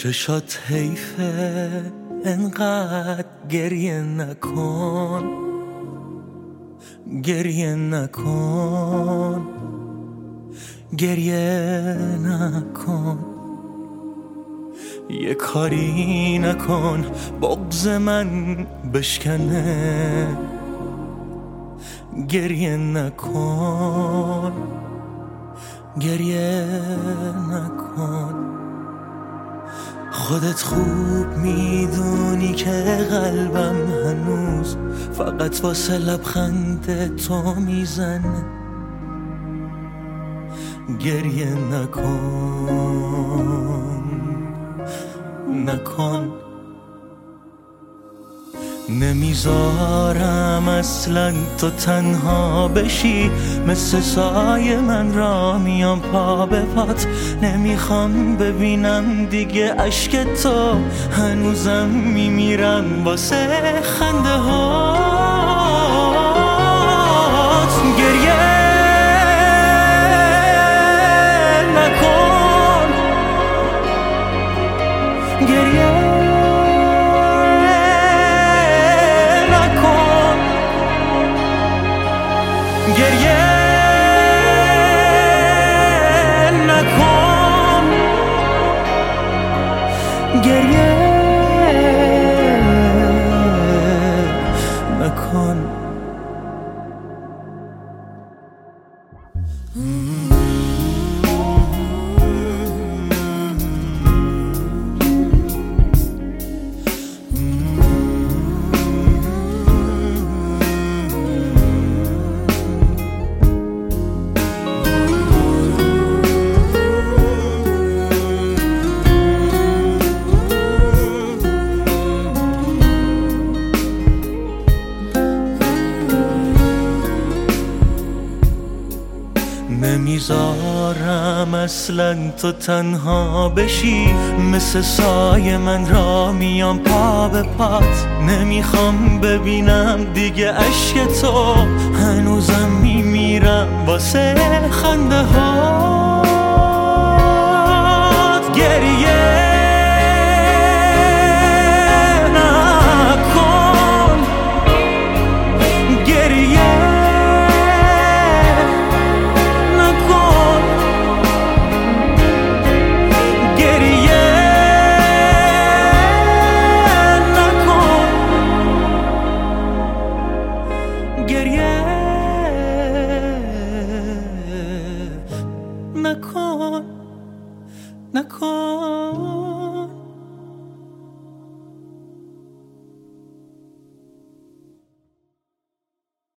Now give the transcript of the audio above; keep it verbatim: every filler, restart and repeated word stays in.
چشات حیفه انقدر گریه نکن، گریه نکن، گریه نکن. یه کاری نکن بغض من بشکنه، گریه نکن، گریه نکن. خودت خوب میدونی که قلبم هنوز فقط واسه لبخند تو میزنه، گریه نکن، نکن. نمیذارم اصلا تو تنها بشی، مثل سایه من را میام پا به پات. نمیخوام ببینم دیگه اشک تو، هنوزم میمیرم واسه خنده هات. گریه نکن، گریه گریه نکن، گریه نکن. نمیذارم اصلا تو تنها بشی، مثل سایه من را میام پا به پات. نمیخوام ببینم دیگه اشک تو، هنوزم میمیرم واسه خنده هات. گریه نکن، گریه گریه نکن، نکن.